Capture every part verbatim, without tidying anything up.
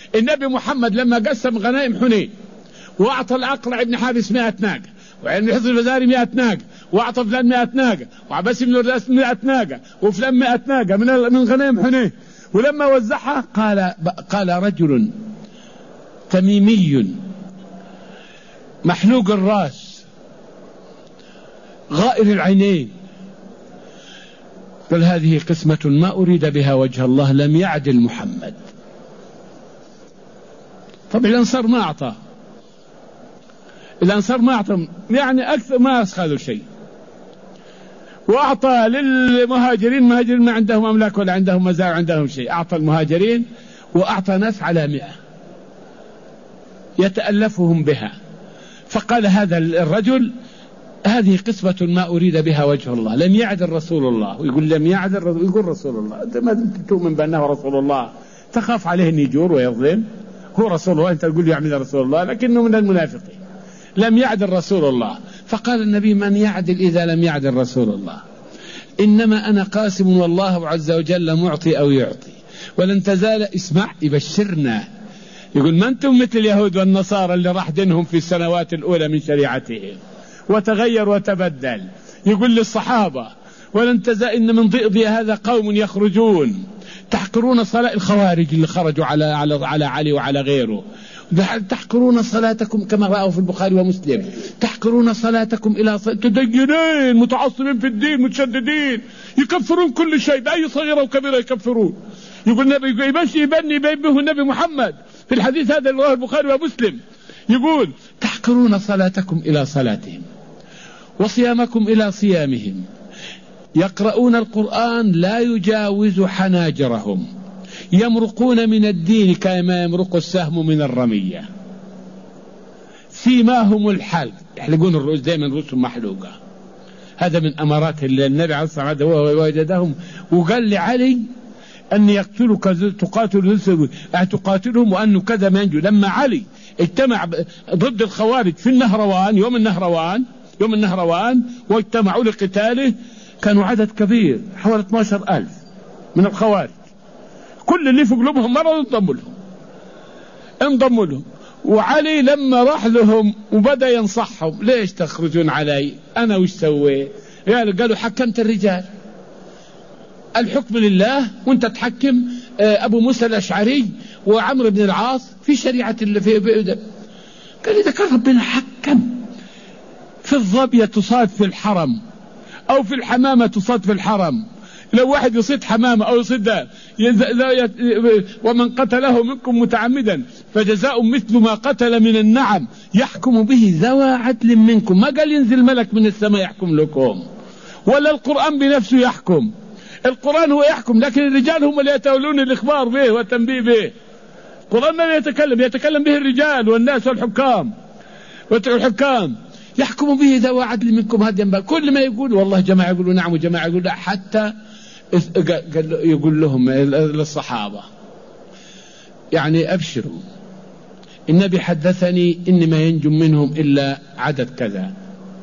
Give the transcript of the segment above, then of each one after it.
النبي محمد لما قسم غنائم حنين وأعطى الأقرع بن حابس مئة ناقة، وعن حفظ الفزاري مئة ناقة، وأعطى فلان مئة ناقة، وعباس بن الراس مئة ناقة، وفلان مئة ناقة من من غنائم حنين. ولما وزعها قال قال رجل تميمي محلوق الراس غائر العينين، قال هذه قسمة ما أريد بها وجه الله، لم يعدل محمد. طب الأنصار ما أعطى، الأنصار ما أعطى يعني أكثر ما أسخذوا شيء، وأعطى للمهاجرين، المهاجرين ما عندهم أملاك ولا عندهم مزارع عندهم شيء، أعطى المهاجرين وأعطى ناس على مئة يتألفهم بها. فقال هذا الرجل هذه قسمة ما أريد بها وجه الله، لم يعدل رسول الله. ويقول لم يعدل، يقول رسول الله، أنت ما تؤمن بأنه رسول الله تخاف عليه أن يجور ويظلم، هو رسول الله أنت تقول يعمل رسول الله، لكنه من المنافقين. لم يعدل رسول الله. فقال النبي من يعدل إذا لم يعدل رسول الله؟ إنما أنا قاسم والله عز وجل معطي أو يعطي، ولن تزال. اسمع يبشرنا، يقول ما أنتم مثل اليهود والنصارى اللي راح دينهم في السنوات الأولى من شريعتهم وتغير وتبدل. يقول للصحابة ولن تزال إن من ضئضي هذا قوم يخرجون تحقرون صلاة الخوارج اللي خرجوا على على على علي وعلى غيره، تحقرون صلاتكم كما رأوا في البخاري ومسلم، تحقرون صلاتكم إلى صلاة تدينين متعصبين في الدين متشددين يكفرون كل شيء بأي صغيرة وكبيرة يكفرون. يقول النبي يبشر يبني به النبي محمد في الحديث هذا اللي رواه البخاري ومسلم، يقول تحقرون صلاتكم إلى صلاتهم وصيامكم إلى صيامهم، يقرؤون القرآن لا يجاوز حناجرهم، يمرقون من الدين كما يمرق السهم من الرمية، سيماهم الحلق، يحلقون الرؤوس دائما رؤوسهم محلوقة. هذا من أمارات النبي عليه الصلاة والسلام ووجدهم، وقال لعلي أن يقتلك تقاتل تقاتلهم وأنه كذا ما ينجو. لما علي اجتمع ضد الخوارج في النهروان يوم النهروان يوم النهروان واجتمعوا لقتاله، كانوا عدد كبير حوالي اثني عشر ألف من الخوارج، كل اللي في قلوبهم مرض انضموا لهم انضموا لهم. وعلي لما راح لهم وبدأ ينصحهم ليش تخرجون علي، أنا وش سويت؟ قالوا حكمت الرجال، الحكم لله وانت تحكم أبو موسى الأشعري وعمرو بن العاص في شريعة اللي في بيده. قال إذا كان ربنا حكم في الظبية تصاد في الحرم أو في الحمامة تصاد في الحرم، لو واحد يصيد حمامة أو يصيد ده ومن قتله منكم متعمدا فجزاء مثل ما قتل من النعم يحكم به ذوى عدل منكم. ما قال ينزل ملك من السماء يحكم لكم، ولا القرآن بنفسه يحكم، القرآن هو يحكم، لكن الرجال هم اللي يتولون الإخبار به والتنبيه به. القرآن ما يتكلم، يتكلم به الرجال والناس والحكام والحكام يحكم به ذوى عدل منكم. هذا كل ما يقول والله جماعة يقولوا نعم وجماعة يقولوا لا، حتى يقول لهم للصحابة يعني أبشروا النبي حدثني إن ما ينجم منهم إلا عدد كذا،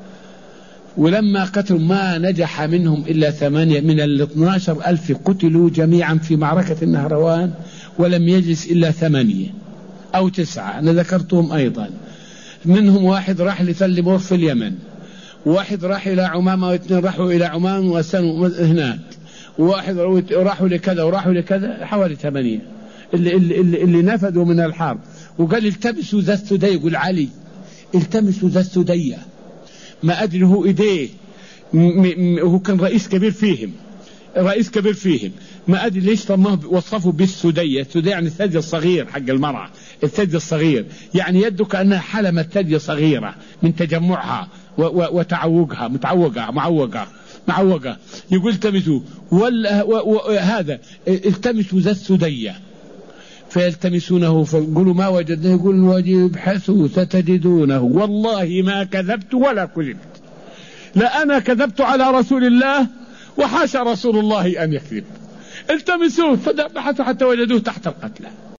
ولما قتلوا ما نجح منهم إلا ثمانية من الاثنى عشر ألف قتلوا جميعا في معركة النهروان، ولم يجلس إلا ثمانية أو تسعة أنا ذكرتهم أيضا. منهم واحد راح لثل مور في اليمن، واحد راح إلى عمامة، واثنين راحوا إلى عمان وسنوا هناك، وواحد راحوا لكذا وراحوا لكذا، حوالي ثمانية اللي, اللي, اللي, اللي نفذوا من الحرب. وقال التمسوا ذا السدي، يقول علي التمسوا ذا السدية، ما أدري هو إيديه هو كان رئيس كبير فيهم رئيس كبير فيهم ما أدري ليش طمه وصفوا بالسدية. السدية يعني الثدي الصغير حق المرأة، الثدي الصغير يعني يده كأنها حلمة ثدي صغيرة من تجمعها وتعوقها متعوقة معوقة معوقة. يقول التمسوا وهذا التمسوا ذا السدية فيلتمسونه فيقولوا ما وجدناه، يقول ابحثوا ستجدونه، والله ما كذبت ولا كذبت، لا أنا كذبت على رسول الله وحاشا رسول الله أن يكذب. التمسوه فبحثوا حتى وجدوه تحت القتلى.